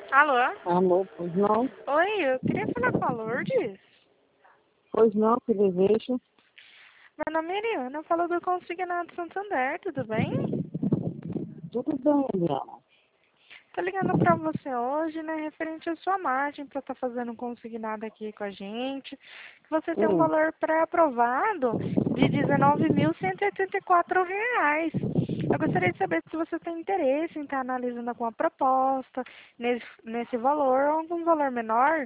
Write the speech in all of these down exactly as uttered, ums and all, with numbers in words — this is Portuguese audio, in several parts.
Alô? Alô, pois não? Oi, eu queria falar com a Lourdes. Pois não, que desejo. Meu nome é Eliana, eu falo do Consignado Santander, tudo bem? Tudo bem, Eliana. Tô ligando pra você hoje, né, referente à sua margem pra estar fazendo um consignado aqui com a gente. Que você tem um Hum, valor pré-aprovado de dezenove mil cento e oitenta e quatro reais. Eu gostaria de saber se você tem interesse em estar analisando alguma proposta nesse, nesse valor ou algum valor menor.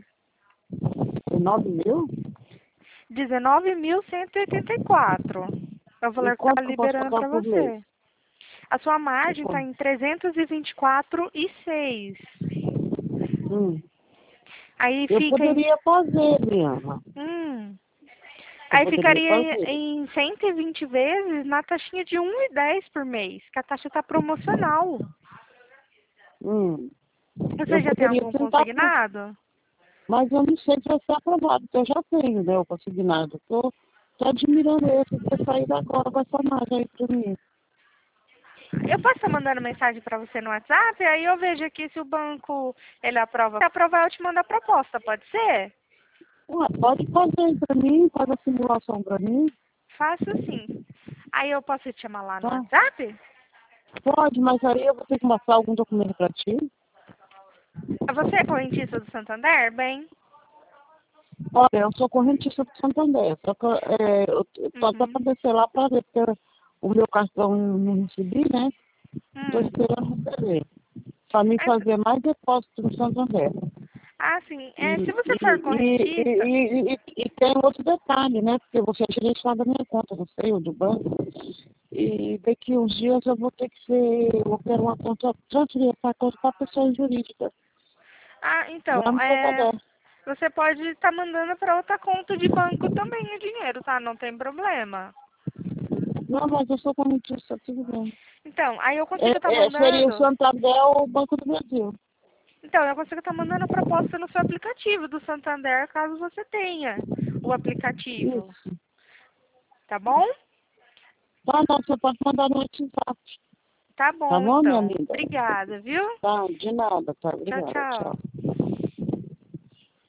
nove mil? dezenove mil cento e oitenta e quatro. É o E valor que está quanto que eu posso liberando pagar para por mês? você. A sua E margem está quanto? em trezentos e vinte e quatro e seis. Hum, Aí eu fica em. poderia fazer, Eliana. Hum, Eu aí poderia ficaria fazer. em, em cento e vinte vezes na taxinha de um e dez por mês, que a taxa está promocional. Hum, eu Você já tem poderia algum tentar, pro- consignado? mas eu não sei se vai ser aprovado, porque eu já tenho, né, o consignado. Tô, tô admirando esse ter saído agora com essa margem aí pra mim. Eu posso estar mandando mensagem para você no WhatsApp, aí eu vejo aqui se o banco ele aprova. Se aprovar, eu te mando a proposta, pode ser? Ué, pode fazer aí pra mim, faz a simulação pra mim, Faço sim. Aí eu posso te chamar lá no tá? WhatsApp? Pode, mas aí eu vou ter que mostrar algum documento pra ti. Você é correntista do Santander? Bem. Olha, eu sou correntista do Santander, só que é, eu tô até Uhum. para descer lá para ver, porque o meu cartão não recebi, né? Estou Hum. esperando receber. Para mim É- fazer mais depósito no Santander. Ah, sim. E, É, se você e, for e, correntista, e, e, e tem outro detalhe, né? Porque você é gerenciado da minha conta, não sei, ou do banco. E daqui uns dias eu vou ter que ser, eu quero uma conta, transferir essa conta para pessoa jurídica, ah, lá então, no é, Santander. você pode estar mandando para outra conta de banco também o dinheiro, tá? Não tem problema. Não, mas eu sou correntista, tudo bem. Então, aí eu consigo estar É, é, seria o mandando. Santander ou o Banco do Brasil. Então, eu consigo estar mandando a proposta no seu aplicativo do Santander, caso você tenha o aplicativo, Isso. tá bom? Tá, não, você pode mandar no WhatsApp. Tá Tá bom, bom, minha então. amiga? Obrigada, viu? Tá, de nada, tá. Tchau, Obrigada. tchau. Tchau.